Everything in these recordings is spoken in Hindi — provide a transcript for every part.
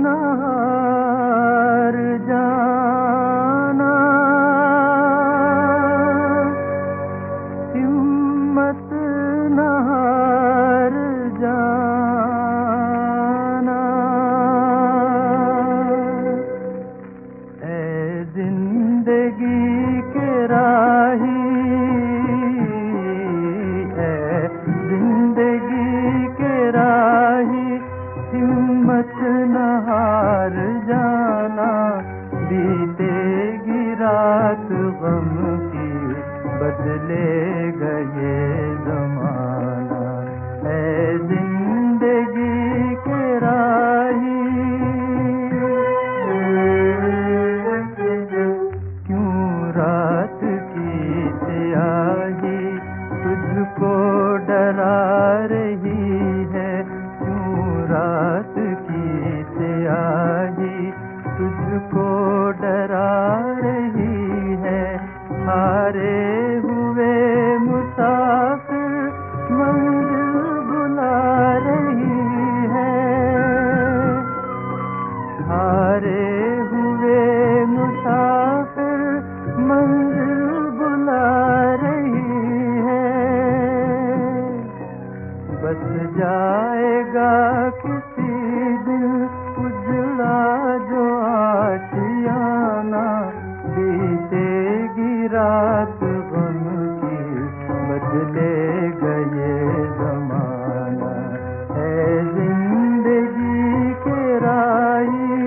न हार जाना, हिम्मत न हार जाना। ऐ जिंदगी के राही, ऐ जिंदगी के राही, हिम्मत न हार जाना। बीतेगी रात गम की, बदलेगा ये ज़माना। ऐ जिंदगी के राही, क्यों रात की स्याही तुझको डरा रही है? क्यों रात की स्याही तुझको डरा रही है? हारे हुए मुसाफिर मंजिल बुला रही है। हारे हुए मुसाफिर मंजिल बुला रही है। बस जाएगा किसी दिन उजड़ा जो आशियाना। बीतेगी रात गम की, बदलेगा ये ज़माना। है जिंदगी के राही,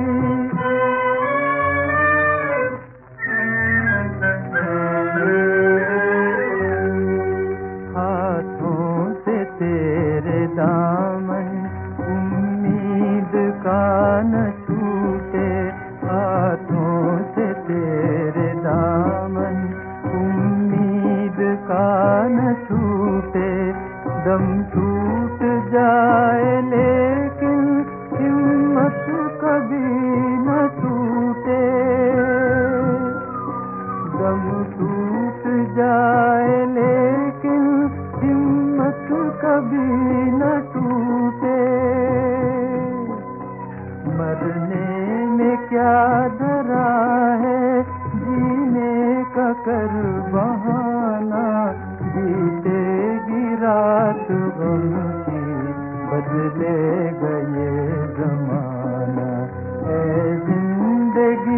हाथों से तेरे दामन उम्मीद का न छूटे। हाथों से तेरे दामन उम्मीद का न छूटे। दम टूट जाए लेकिन हिम्मत कभी न टूटे। दम टूट जाए लेकिन हिम्मत कभी न टूटे। मरने में क्या डरा है, जीने का कर बहाना। बीतेगी रात गम की, बदलेगा ये ज़माना। ऐ जिंदगी